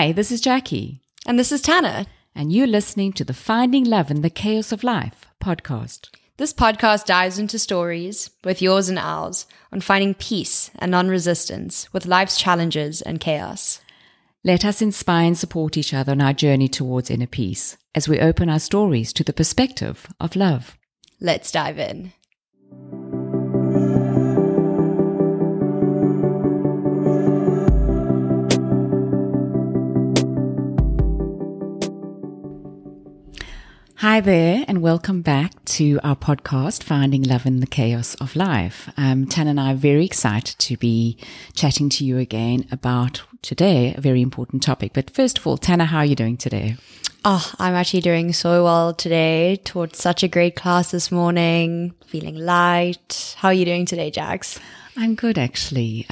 Hi, this is Jackie. And this is Tana. And you're listening to the Finding Love in the Chaos of Life podcast. This podcast dives into stories, both yours and ours, on finding peace and non-resistance with life's challenges and chaos. Let us inspire and support each other on our journey towards inner peace as we open our stories to the perspective of love. Let's dive in. Hi there, and welcome back to our podcast, Finding Love in the Chaos of Life. Tana and I are very excited to be chatting to you again about today, a very important topic. But first of all, Tana, how are you doing today? Oh, I'm actually doing so well today. Taught such a great class this morning, feeling light. How are you doing today, Jax? I'm good, actually.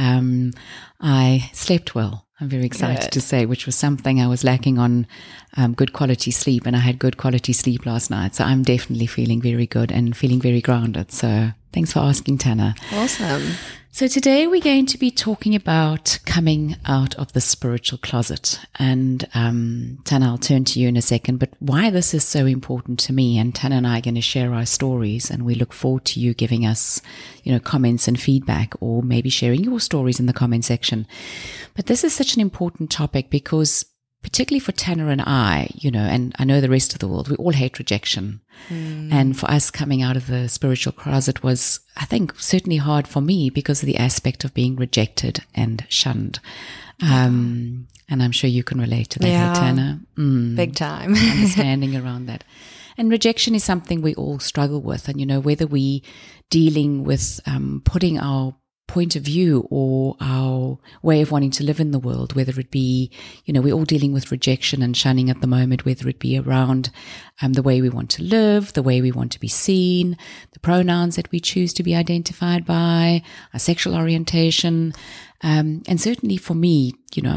I slept well. I'm very excited to say, which was something I was lacking on good quality sleep, and I had good quality sleep last night. So I'm definitely feeling very good and feeling very grounded. So thanks for asking, Tana. Awesome. So today we're going to be talking about coming out of the spiritual closet. And Tana, I'll turn to you in a second, but why this is so important to me. And Tana and I are going to share our stories, and we look forward to you giving us, comments and feedback, or maybe sharing your stories in the comment section. But this is such an important topic because particularly for Tana and I, and I know the rest of the world, we all hate rejection. And for us, coming out of the spiritual closet was, I think, certainly hard for me because of the aspect of being rejected and shunned. And I'm sure you can relate to that, Tana. Big time. Understanding around that. And rejection is something we all struggle with. And, whether we dealing with putting our point of view or our way of wanting to live in the world, whether it be, we're all dealing with rejection and shunning at the moment, whether it be around the way we want to live, the way we want to be seen, the pronouns that we choose to be identified by, our sexual orientation. And certainly for me,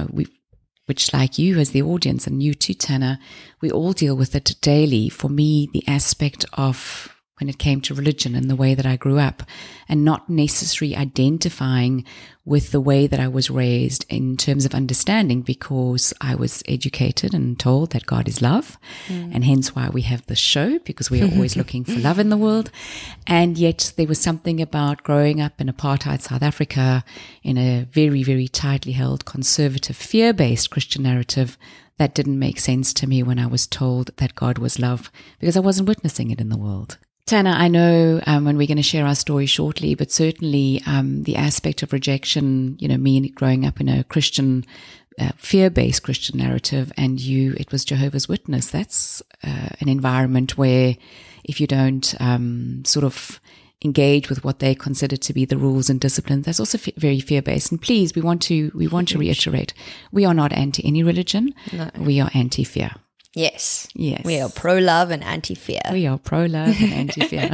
which like you as the audience and you too, Tana, we all deal with it daily. For me, the aspect of when it came to religion and the way that I grew up, and not necessarily identifying with the way that I was raised in terms of understanding, because I was educated and told that God is love, and hence why we have this show, because we are always looking for love in the world. And yet there was something about growing up in apartheid South Africa in a very, very tightly held, conservative, fear-based Christian narrative that didn't make sense to me when I was told that God was love, because I wasn't witnessing it in the world. Tana, I know when we're going to share our story shortly, but certainly the aspect of rejection, me growing up in a Christian, fear-based Christian narrative, and it was Jehovah's Witness. That's an environment where if you don't sort of engage with what they consider to be the rules and discipline, that's also very fear-based. And please, we want to reiterate, we are not anti any religion. No. We are anti-fear. Yes. Yes. We are pro-love and anti-fear. We are pro-love and anti-fear.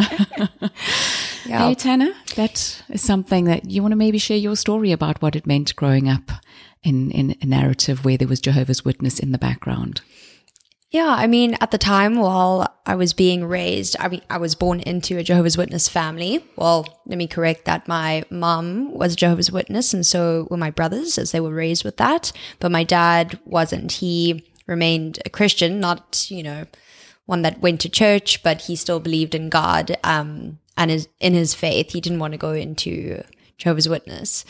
Hey, Tana, that is something that you want to maybe share your story about what it meant growing up in a narrative where there was Jehovah's Witness in the background. Yeah, at the time while I was being raised, I was born into a Jehovah's Witness family. Well, let me correct that. My mom was a Jehovah's Witness, and so were my brothers, as they were raised with that. But my dad wasn't. He remained a Christian, not, one that went to church, but he still believed in God and in his faith. He didn't want to go into Jehovah's Witness.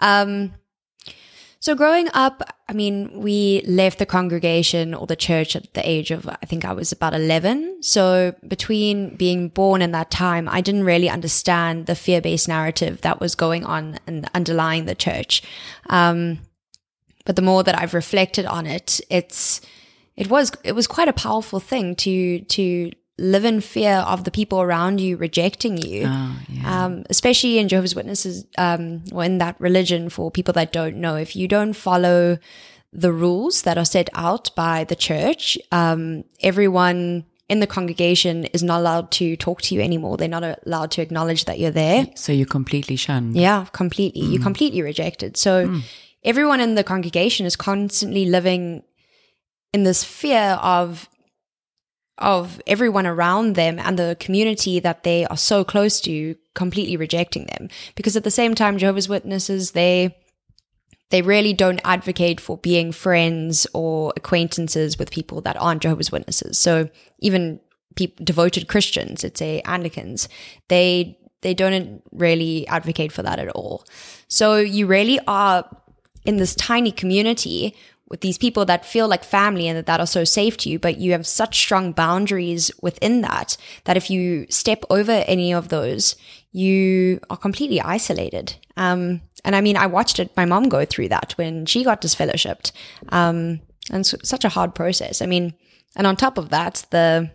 So growing up, we left the congregation or the church at the age of, I think I was about 11. So between being born in that time, I didn't really understand the fear-based narrative that was going on and underlying the church. But the more that I've reflected on it, it was quite a powerful thing to live in fear of the people around you rejecting you, especially in Jehovah's Witnesses, or in that religion. For people that don't know, if you don't follow the rules that are set out by the church, everyone in the congregation is not allowed to talk to you anymore. They're not allowed to acknowledge that you're there. So you're completely shunned. Yeah, completely. You're completely rejected. So everyone in the congregation is constantly living in this fear of everyone around them and the community that they are so close to completely rejecting them. Because at the same time, Jehovah's Witnesses, they they really don't advocate for being friends or acquaintances with people that aren't Jehovah's Witnesses. So even devoted Christians, let's say Anglicans, they don't really advocate for that at all. So you really are in this tiny community with these people that feel like family and that are so safe to you, but you have such strong boundaries within that if you step over any of those, you are completely isolated. And I mean, I watched my mom go through that when she got disfellowshipped. And it's such a hard process. I mean, and on top of that, the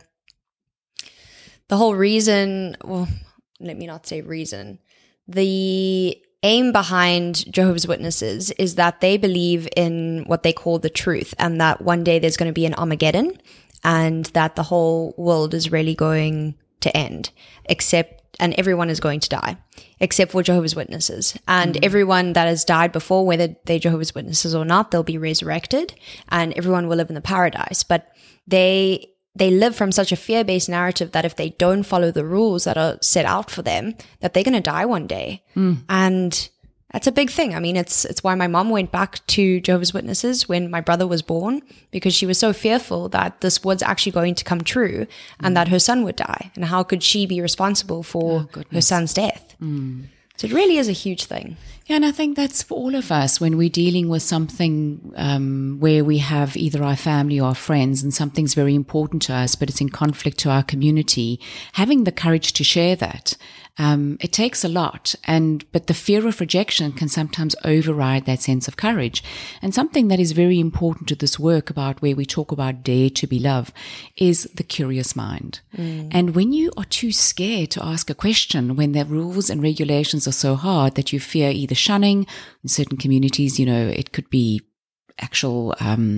whole reason, well, let me not say reason, the aim behind Jehovah's Witnesses is that they believe in what they call the truth, and that one day there's going to be an Armageddon, and that the whole world is really going to end, and everyone is going to die, except for Jehovah's Witnesses. And everyone that has died before, whether they're Jehovah's Witnesses or not, they'll be resurrected, and everyone will live in the paradise. But they live from such a fear-based narrative that if they don't follow the rules that are set out for them, that they're going to die one day. And that's a big thing. I mean, it's why my mom went back to Jehovah's Witnesses when my brother was born, because she was so fearful that this was actually going to come true and that her son would die. And how could she be responsible for her son's death? So it really is a huge thing. Yeah, and I think that's for all of us when we're dealing with something where we have either our family or our friends and something's very important to us, but it's in conflict to our community, having the courage to share that. It takes a lot, but the fear of rejection can sometimes override that sense of courage. And something that is very important to this work about where we talk about dare to be loved is the curious mind. And when you are too scared to ask a question, when the rules and regulations are so hard that you fear either shunning, in certain communities, it could be actual,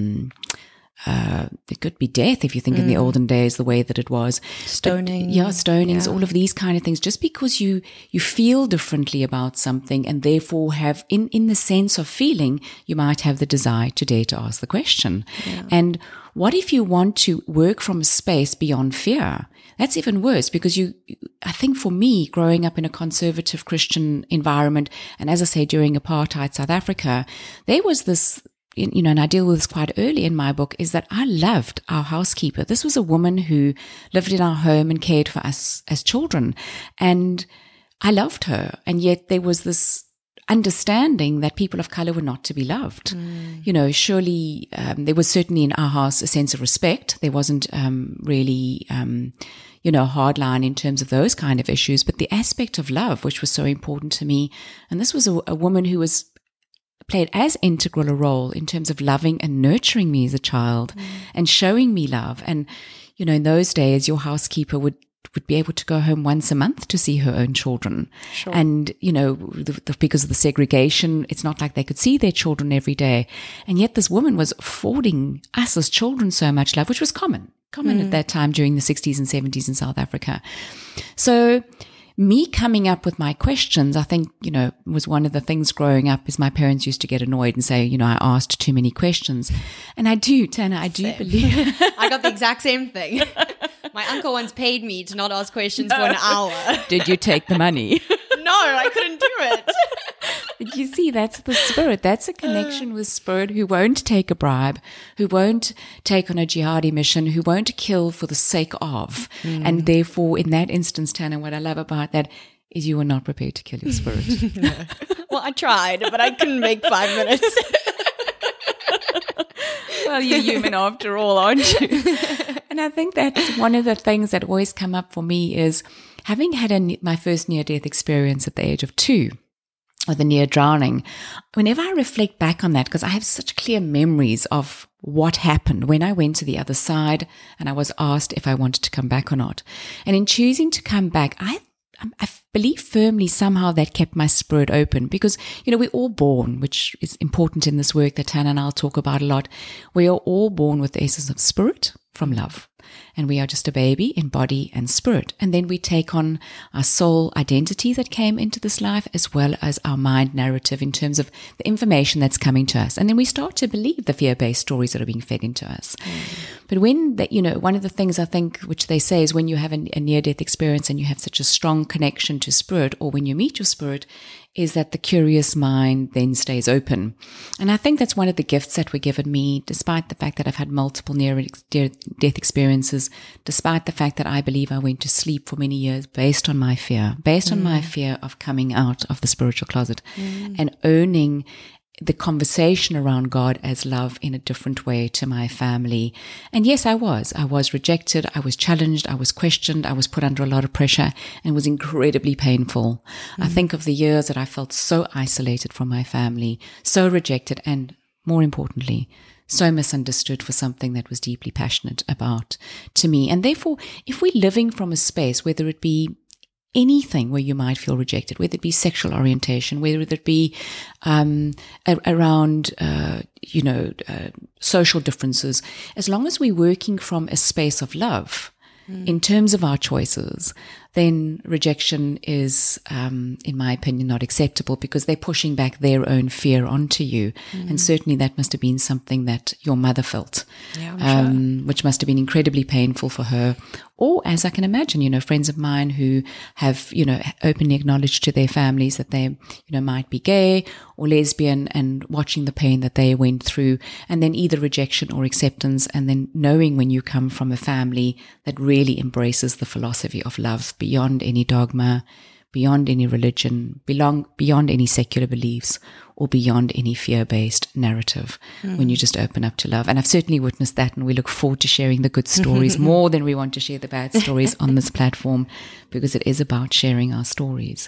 it could be death if you think in the olden days, the way that it was. Stoning. Stonings, all of these kind of things, just because you feel differently about something and therefore have, in the sense of feeling, you might have the desire to dare to ask the question. And what if you want to work from a space beyond fear? That's even worse, because I think for me, growing up in a conservative Christian environment, and as I say, during apartheid South Africa, there was this, and I deal with this quite early in my book, is that I loved our housekeeper. This was a woman who lived in our home and cared for us as children. And I loved her. And yet there was this understanding that people of color were not to be loved. Surely there was certainly in our house a sense of respect. There wasn't really, a hard line in terms of those kind of issues, but the aspect of love, which was so important to me. And this was a woman who played as integral a role in terms of loving and nurturing me as a child and showing me love. And, in those days, your housekeeper would be able to go home once a month to see her own children. Sure. And, because of the segregation, it's not like they could see their children every day. And yet this woman was affording us as children so much love, which was common at that time during the 60s and 70s in South Africa. So me coming up with my questions, I think, was one of the things growing up, is my parents used to get annoyed and say, I asked too many questions. And I do, Tana, I do believe. I got the exact same thing. My uncle once paid me to not ask questions for an hour. Did you take the money? No, I couldn't do it. But you see, that's the spirit. That's a connection with spirit who won't take a bribe, who won't take on a jihadi mission, who won't kill for the sake of. And therefore, in that instance, Tana, what I love about that is you were not prepared to kill your spirit. No. Well, I tried, but I couldn't make 5 minutes. Well, you're human after all, aren't you? And I think that's one of the things that always come up for me is having had my first near-death experience at the age of 2, with a near drowning. Whenever I reflect back on that, because I have such clear memories of what happened when I went to the other side and I was asked if I wanted to come back or not. And in choosing to come back, I believe firmly somehow that kept my spirit open, because, we're all born, which is important in this work that Tana and I'll talk about a lot. We are all born with the essence of spirit from love. and we are just a baby in body and spirit. And then we take on our soul identity that came into this life, as well as our mind narrative in terms of the information that's coming to us. And then we start to believe the fear-based stories that are being fed into us. But when that, one of the things I think, which they say, is when you have a near-death experience and you have such a strong connection to spirit, or when you meet your spirit, is that the curious mind then stays open. And I think that's one of the gifts that were given me, despite the fact that I've had multiple near-death experiences, despite the fact that I believe I went to sleep for many years based on my fear of coming out of the spiritual closet and owning the conversation around God as love in a different way to my family. And yes, I was rejected. I was challenged. I was questioned. I was put under a lot of pressure, and it was incredibly painful. I think of the years that I felt so isolated from my family, so rejected, and more importantly, so misunderstood for something that was deeply passionate about to me. And therefore, if we're living from a space, whether it be anything where you might feel rejected, whether it be sexual orientation, whether it be around, social differences, as long as we're working from a space of love in terms of our choices, then rejection is, in my opinion, not acceptable, because they're pushing back their own fear onto you. And certainly that must have been something that your mother felt, which must have been incredibly painful for her. Or, as I can imagine, friends of mine who have, openly acknowledged to their families that they, might be gay or lesbian, and watching the pain that they went through, and then either rejection or acceptance, and then knowing when you come from a family that really embraces the philosophy of love beyond any dogma, beyond any religion, beyond any secular beliefs, or beyond any fear-based narrative, when you just open up to love. And I've certainly witnessed that, and we look forward to sharing the good stories more than we want to share the bad stories on this platform, because it is about sharing our stories.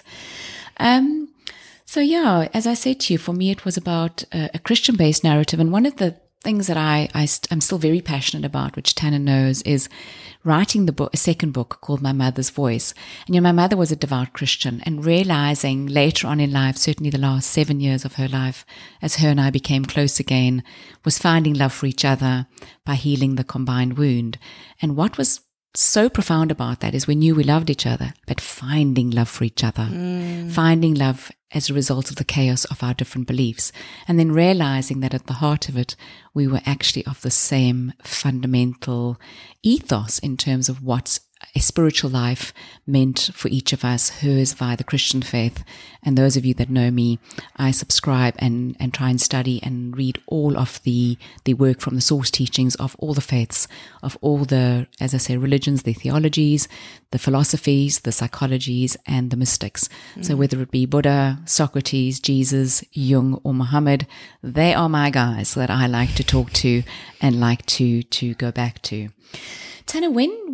So yeah, as I said to you, for me, it was about a Christian-based narrative. And one of the things that I'm still very passionate about, which Tanner knows, is writing a second book called My Mother's Voice. And my mother was a devout Christian, and realizing later on in life, certainly the last 7 years of her life, as her and I became close again, was finding love for each other by healing the combined wound. And what was so profound about that is we knew we loved each other, but finding love for each other, finding love as a result of the chaos of our different beliefs, and then realizing that at the heart of it, we were actually of the same fundamental ethos in terms of what a spiritual life meant for each of us, hers via the Christian faith. And those of you that know me, I subscribe and try and study and read all of the work from the source teachings of all the faiths, of all the, as I say, religions, the theologies, the philosophies, the psychologies, and the mystics. So whether it be Buddha, Socrates, Jesus, Jung, or Muhammad, they are my guys that I like to talk to and like to go back to. Tanner,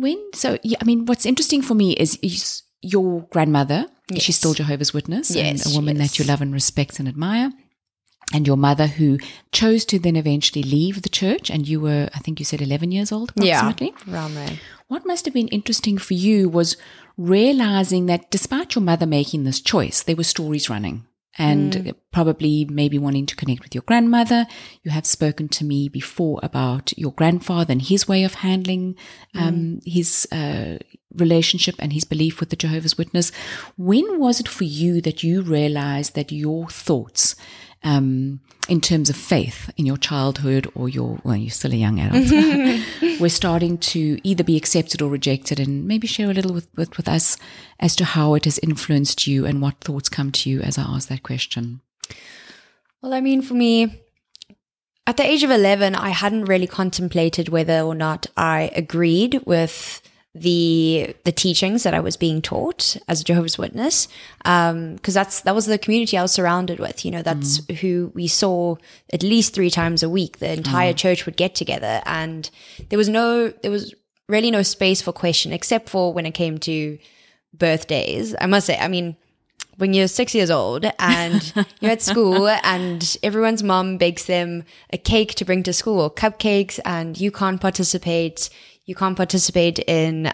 what's interesting for me is your grandmother. Yes. She's still Jehovah's Witness, and a woman that you love and respect and admire. And your mother, who chose to then eventually leave the church, and you were, I think you said 11 years old approximately? Yeah, around there. What must have been interesting for you was realizing that despite your mother making this choice, there were stories running. And probably maybe wanting to connect with your grandmother. You have spoken to me before about your grandfather and his way of handling his relationship and his belief with the Jehovah's Witness. When was it for you that you realized that your thoughts in terms of faith in your childhood, or you're still a young adult, we're starting to either be accepted or rejected? And maybe share a little with us as to how it has influenced you and what thoughts come to you as I ask that question. Well, for me, at the age of 11, I hadn't really contemplated whether or not I agreed with the teachings that I was being taught as a Jehovah's Witness, because that was the community I was surrounded with. That's who we saw at least 3 times a week. The entire church would get together, and there was really no space for question, except for when it came to birthdays. I must say, when you're 6 years old and you're at school and everyone's mom bakes them a cake to bring to school, or cupcakes, and you can't participate. You can't participate in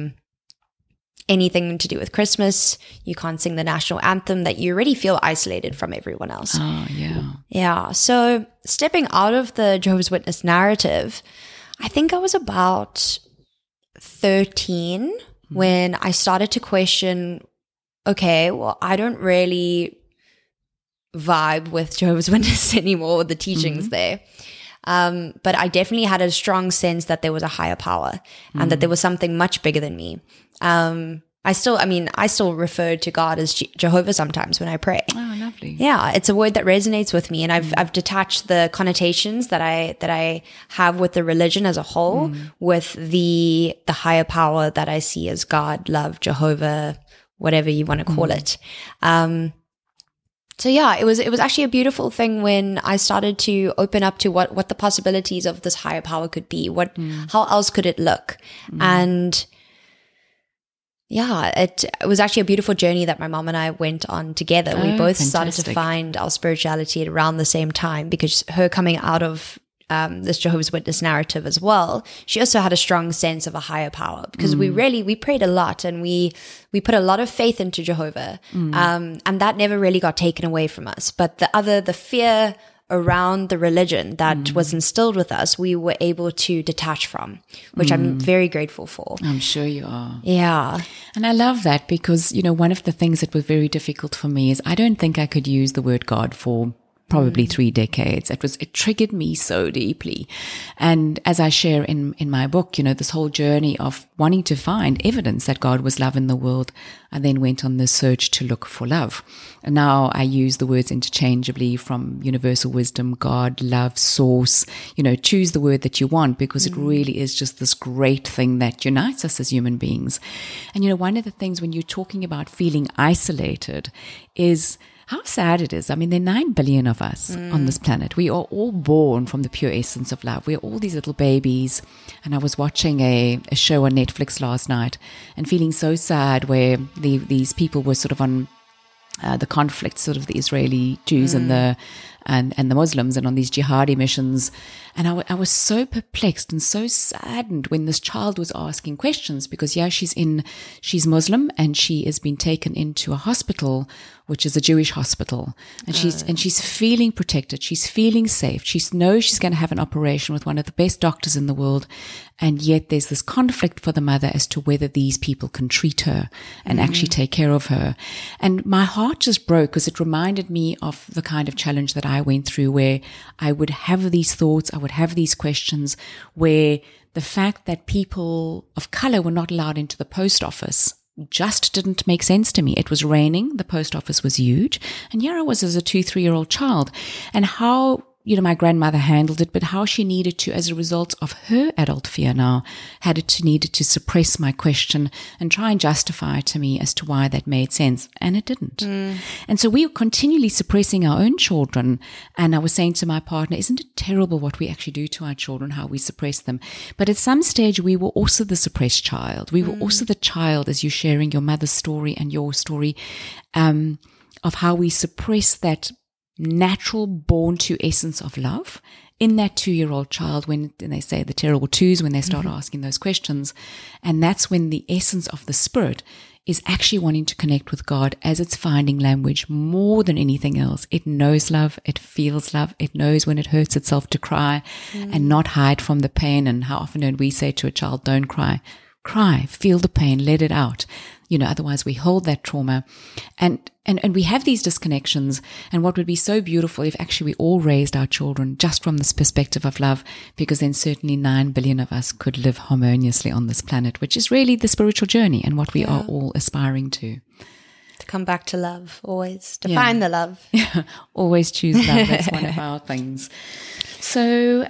anything to do with Christmas. You can't sing the national anthem, that you already feel isolated from everyone else. Oh, yeah. Yeah. So stepping out of the Jehovah's Witness narrative, I think I was about 13 when I started to question, okay, well, I don't really vibe with Jehovah's Witnesses anymore, the teachings there. But I definitely had a strong sense that there was a higher power and that there was something much bigger than me. I still refer to God as Jehovah sometimes when I pray. Oh, lovely. Yeah, it's a word that resonates with me, and I've detached the connotations that I have with the religion as a whole with the higher power that I see as God, love, Jehovah, whatever you want to call it. So yeah, it was actually a beautiful thing when I started to open up to what the possibilities of this higher power could be. How else could it look? And yeah, it was actually a beautiful journey that my mom and I went on together. We both started to find our spirituality at around the same time, because her coming out of this Jehovah's Witness narrative as well, she also had a strong sense of a higher power, because we prayed a lot and we put a lot of faith into Jehovah. And that never really got taken away from us. But the fear around the religion that was instilled with us, we were able to detach from, which I'm very grateful for. I'm sure you are. Yeah. And I love that because, one of the things that was very difficult for me is I don't think I could use the word God for probably 3 decades. It triggered me so deeply. And as I share in my book, this whole journey of wanting to find evidence that God was love in the world, I then went on this search to look for love. And now I use the words interchangeably, from universal wisdom, God, love, source, choose the word that you want, because it really is just this great thing that unites us as human beings. And, one of the things when you're talking about feeling isolated is how sad it is. I mean, there are 9 billion of us on this planet. We are all born from the pure essence of love. We're all these little babies. And I was watching a show on Netflix last night and feeling so sad, where these people were sort of on the conflict, sort of the Israeli Jews and the Muslims, and on these jihadi missions. And I was so perplexed and so saddened when this child was asking questions, because she's Muslim and she has been taken into a hospital, which is a Jewish hospital. And she's feeling protected. She's feeling safe. She knows she's going to have an operation with one of the best doctors in the world. And yet there's this conflict for the mother as to whether these people can treat her and actually take care of her. And my heart just broke, because it reminded me of the kind of challenge that I went through, where I would have these thoughts, I would have these questions, where the fact that people of color were not allowed into the post office just didn't make sense to me. It was raining. The post office was huge. And here I was as a 2-3-year-old child, and how my grandmother handled it, but how she needed to, as a result of her adult fear now, needed to suppress my question and try and justify to me as to why that made sense. And it didn't. And so we were continually suppressing our own children. And I was saying to my partner, isn't it terrible what we actually do to our children, how we suppress them? But at some stage, we were also the suppressed child. We were also the child, as you're sharing your mother's story and your story, of how we suppress that natural born to essence of love in that 2-year-old child, when they say the terrible twos, when they start asking those questions. And that's when the essence of the spirit is actually wanting to connect with God as it's finding language more than anything else. It knows love. It feels love. It knows when it hurts itself to cry and not hide from the pain. And how often do we say to a child, don't cry? Cry, feel the pain, let it out. Otherwise we hold that trauma. And we have these disconnections. And what would be so beautiful if actually we all raised our children just from this perspective of love, because then certainly 9 billion of us could live harmoniously on this planet, which is really the spiritual journey and what we are all aspiring to. To come back to love, always. To find the love. Yeah, always choose love. That's one of our things. So,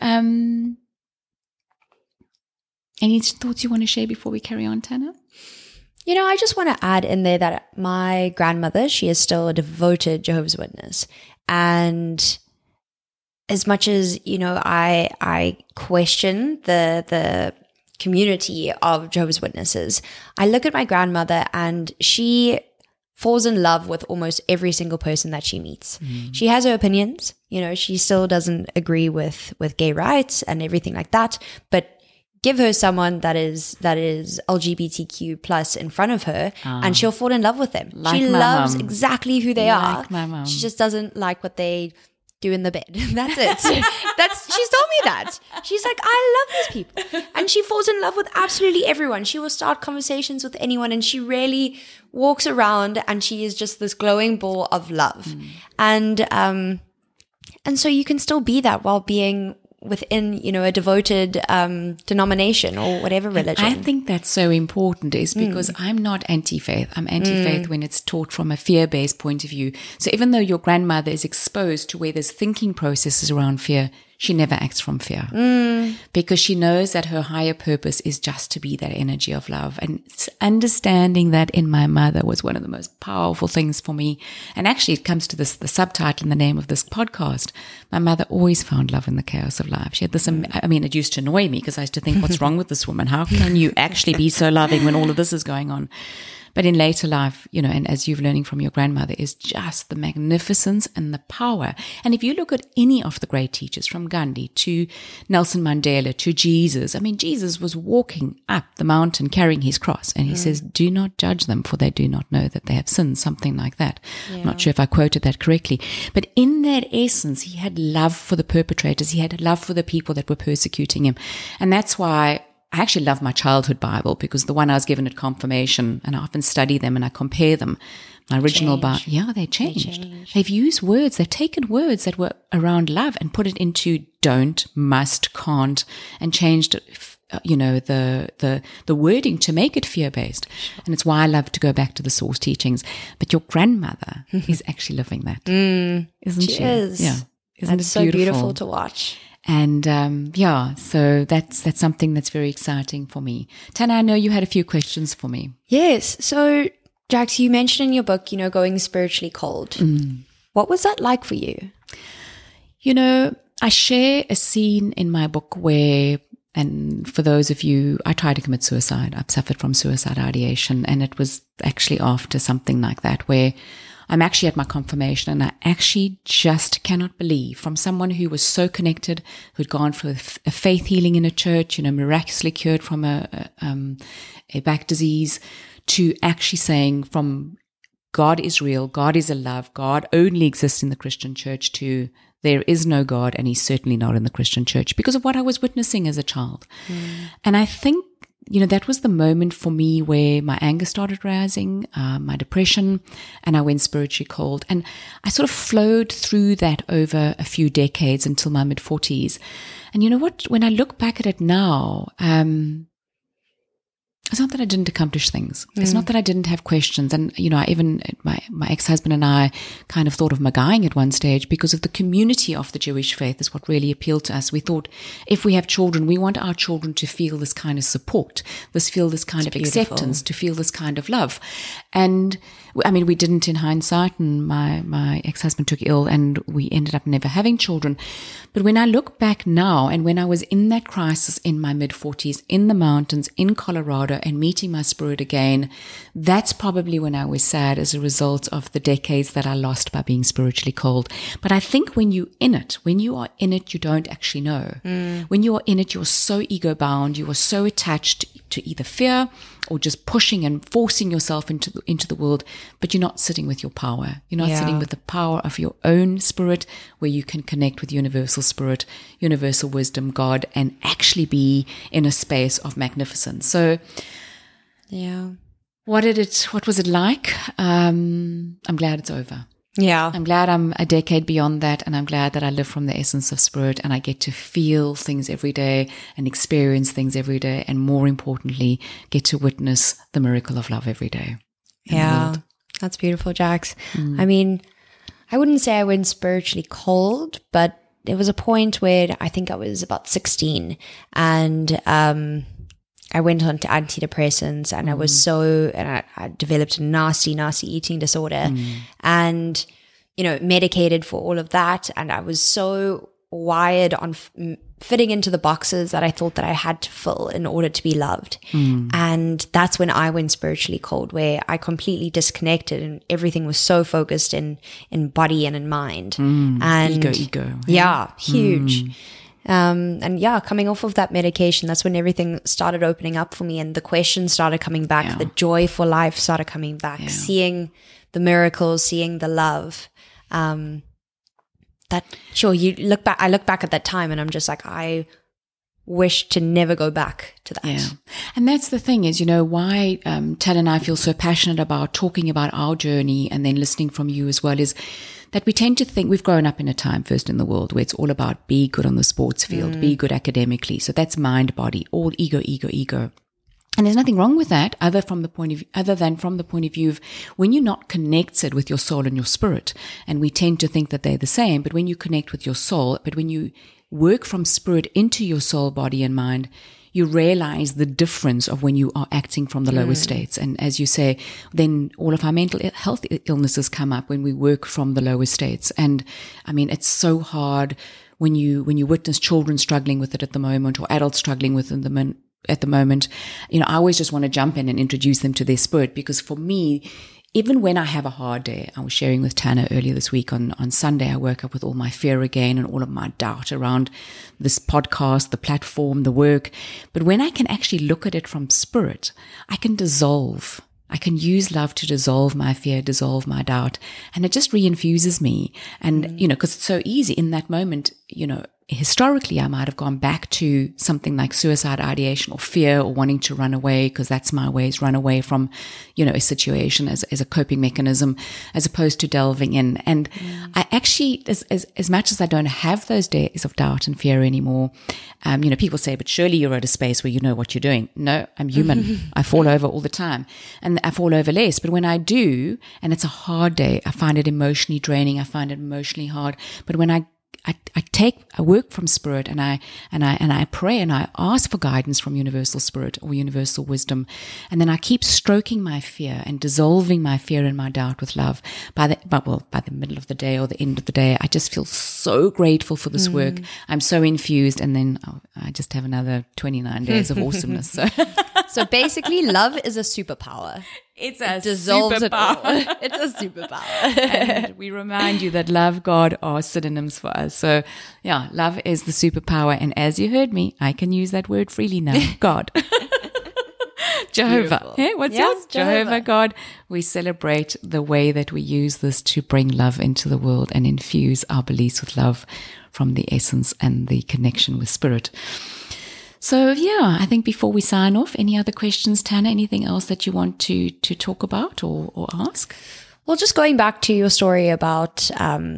any thoughts you want to share before we carry on, Tana? I just want to add in there that my grandmother, she is still a devoted Jehovah's Witness. And as much as, I question the community of Jehovah's Witnesses, I look at my grandmother and she falls in love with almost every single person that she meets. She has her opinions. She still doesn't agree with gay rights and everything like that, but give her someone that is LGBTQ plus in front of her, and she'll fall in love with them. She loves exactly who they are. My mom. She just doesn't like what they doing the bed. That's it. She's told me that. She's like, I love these people. And she falls in love with absolutely everyone. She will start conversations with anyone, and she really walks around and she is just this glowing ball of love. And so you can still be that while being within, a devoted denomination or whatever religion. I think that's so important, is because I'm not anti-faith. I'm anti-faith when it's taught from a fear-based point of view. So even though your grandmother is exposed to where there's thinking processes around fear, she never acts from fear because she knows that her higher purpose is just to be that energy of love. And understanding that in my mother was one of the most powerful things for me. And actually it comes to the subtitle and the name of this podcast. My mother always found love in the chaos of life. She had this, it used to annoy me because I used to think, what's wrong with this woman? How can you actually be so loving when all of this is going on? But in later life, and as you've learning from your grandmother, is just the magnificence and the power. And if you look at any of the great teachers, from Gandhi to Nelson Mandela to Jesus, Jesus was walking up the mountain carrying his cross. And he says, do not judge them, for they do not know that they have sinned, something like that. Yeah. I'm not sure if I quoted that correctly. But in that essence, he had love for the perpetrators. He had love for the people that were persecuting him. And that's why I actually love my childhood Bible, because the one I was given at confirmation, and I often study them and I compare them. My original Bible, they changed. They've used words, they've taken words that were around love and put it into don't, must, can't, and changed the wording to make it fear-based. And it's why I love to go back to the source teachings. But your grandmother is actually living that, isn't she? Is. Yeah. Isn't That's so beautiful to watch. And so that's something that's very exciting for me. Tana, I know you had a few questions for me. Yes. So, Jax, you mentioned in your book, going spiritually cold. What was that like for you? I share a scene in my book where, and for those of you, I tried to commit suicide. I've suffered from suicide ideation, and it was actually after something like that, where I'm actually at my confirmation, and I actually just cannot believe, from someone who was so connected, who'd gone for a faith healing in a church, miraculously cured from a back disease, to actually saying from God is real, God is a love, God only exists in the Christian church, to there is no God, and he's certainly not in the Christian church, because of what I was witnessing as a child. And I think, that was the moment for me where my anger started rising, my depression, and I went spiritually cold. And I sort of flowed through that over a few decades until my mid-40s. And you know what? When I look back at it now, it's not that I didn't accomplish things. It's not that I didn't have questions. And, I even, my ex-husband and I kind of thought of Magaing at one stage, because of the community of the Jewish faith is what really appealed to us. We thought, if we have children, we want our children to feel this kind of support, feel this kind of acceptance, to feel this kind of love. And we didn't in hindsight, and my ex-husband took ill and we ended up never having children. But when I look back now, and when I was in that crisis in my mid-40s, in the mountains, in Colorado, and meeting my spirit again, that's probably when I was sad as a result of the decades that I lost by being spiritually cold. But I think when you are in it, you don't actually know. When you are in it, you're so ego-bound, you are so attached to either fear or just pushing and forcing yourself into the world, but you're not sitting with your power. You're not sitting with the power of your own spirit, where you can connect with universal spirit, universal wisdom, God, and actually be in a space of magnificence. So, what was it like? I'm glad it's over. Yeah. I'm glad I'm a decade beyond that, and I'm glad that I live from the essence of spirit, and I get to feel things every day and experience things every day, and more importantly, get to witness the miracle of love every day. Yeah. That's beautiful, Jax. I wouldn't say I went spiritually cold, but there was a point where I think I was about 16, and I went on to antidepressants, and I developed a nasty eating disorder, and, medicated for all of that. And I was so wired on fitting into the boxes that I thought that I had to fill in order to be loved. And that's when I went spiritually cold, where I completely disconnected, and everything was so focused in body and in mind. And ego. Yeah, huge. Coming off of that medication, that's when everything started opening up for me, and the questions started coming back. The joy for life started coming back, seeing the miracles, seeing the love. Sure, I look back at that time and I'm just like, I wish to never go back to that. Yeah. And that's the thing is, why Tal and I feel so passionate about talking about our journey and then listening from you as well is that we tend to think we've grown up in a time first in the world where it's all about be good on the sports field, be good academically. So that's mind, body, all ego, ego, ego. And there's nothing wrong with that other than from the point of view of when you're not connected with your soul and your spirit. And we tend to think that they're the same, but when you connect with your soul, but when you work from spirit into your soul, body and mind, you realize the difference of when you are acting from the lower states. And as you say, then all of our mental health illnesses come up when we work from the lower states. And I mean, it's so hard when you witness children struggling with it at the moment or adults struggling with it at the moment. I always just want to jump in and introduce them to their spirit, because for me, even when I have a hard day, I was sharing with Tana earlier this week on Sunday, I woke up with all my fear again and all of my doubt around this podcast, the platform, the work. But when I can actually look at it from spirit, I can use love to dissolve my fear, dissolve my doubt. And it just reinfuses me. And, because it's so easy in that moment, historically, I might have gone back to something like suicide ideation or fear or wanting to run away, because that's my way, is run away from, a situation as a coping mechanism, as opposed to delving in. And I actually, as much as I don't have those days of doubt and fear anymore, people say, but surely you're at a space where you know what you're doing. No, I'm human. I fall over all the time, and I fall over less. But when I do, and it's a hard day, I find it emotionally draining. I find it emotionally hard. But when I work from spirit and I pray and I ask for guidance from universal spirit or universal wisdom. And then I keep stroking my fear and dissolving my fear and my doubt with love. By the middle of the day or the end of the day, I just feel so grateful for this work. I'm so infused. And then I just have another 29 days of awesomeness. So basically, love is a superpower. It's a superpower. It's a superpower. And we remind you that love, God are synonyms for us. So yeah, love is the superpower. And as you heard me, I can use that word freely now. God. Jehovah. Hey, what's yours? Jehovah, God. We celebrate the way that we use this to bring love into the world and infuse our beliefs with love from the essence and the connection with spirit. So yeah, I think before we sign off, any other questions, Tana? Anything else that you want to talk about or ask? Well, just going back to your story about,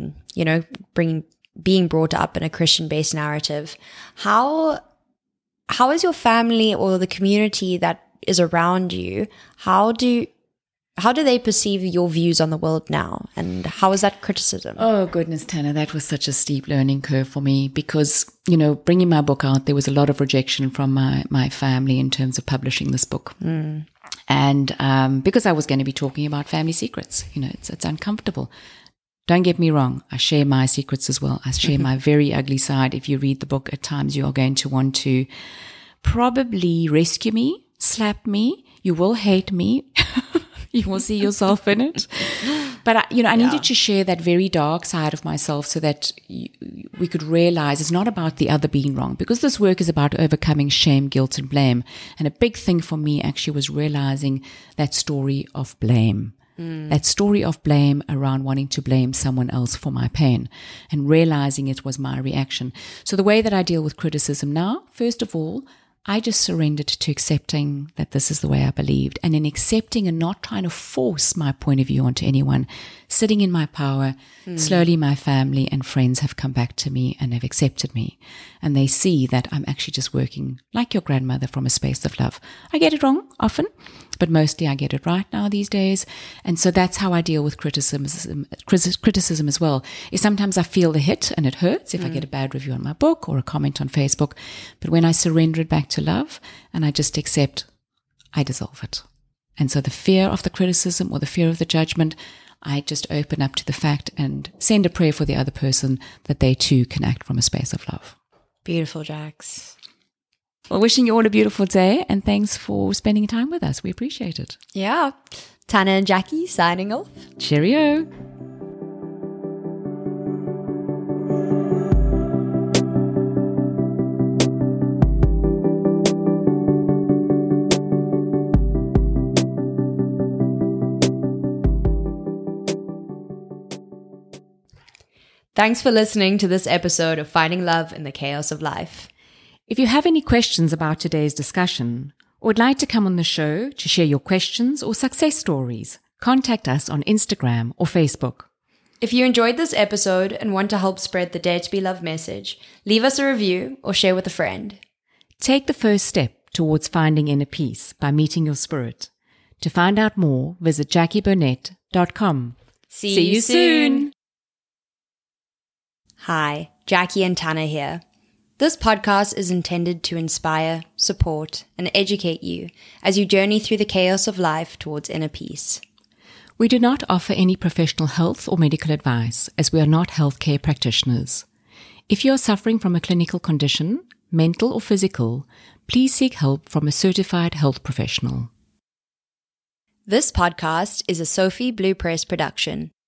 being brought up in a Christian-based narrative, how is your family or the community that is around you, how do they perceive your views on the world now? And how is that criticism? Oh, goodness, Tana, that was such a steep learning curve for me because, bringing my book out, there was a lot of rejection from my family in terms of publishing this book. And because I was going to be talking about family secrets, it's uncomfortable. Don't get me wrong. I share my secrets as well. I share my very ugly side. If you read the book, at times you are going to want to probably rescue me, slap me. You will hate me. You will see yourself in it. But, I needed to share that very dark side of myself so that we could realize it's not about the other being wrong, because this work is about overcoming shame, guilt, and blame. And a big thing for me actually was realizing that story of blame. That story of blame around wanting to blame someone else for my pain and realizing it was my reaction. So the way that I deal with criticism now, first of all, I just surrendered to accepting that this is the way I believed, and in accepting and not trying to force my point of view onto anyone, sitting in my power. Slowly my family and friends have come back to me and have accepted me, and they see that I'm actually just working like your grandmother from a space of love. I get it wrong often, but mostly I get it right now these days. And so that's how I deal with criticism as well. Is sometimes I feel the hit and it hurts if I get a bad review on my book or a comment on Facebook. But when I surrender it back to love and I just accept, I dissolve it. And so the fear of the criticism or the fear of the judgment, I just open up to the fact and send a prayer for the other person that they too can act from a space of love. Beautiful, Jax. Well, wishing you all a beautiful day, and thanks for spending time with us. We appreciate it. Yeah. Tana and Jackie signing off. Cheerio. Thanks for listening to this episode of Finding Love in the Chaos of Life. If you have any questions about today's discussion, or would like to come on the show to share your questions or success stories, contact us on Instagram or Facebook. If you enjoyed this episode and want to help spread the Dare to Be Loved message, leave us a review or share with a friend. Take the first step towards finding inner peace by meeting your spirit. To find out more, visit JackieBurnett.com. See you soon. Hi, Jackie and Tana here. This podcast is intended to inspire, support, and educate you as you journey through the chaos of life towards inner peace. We do not offer any professional health or medical advice, as we are not healthcare practitioners. If you are suffering from a clinical condition, mental or physical, please seek help from a certified health professional. This podcast is a Sophie Blue Press production.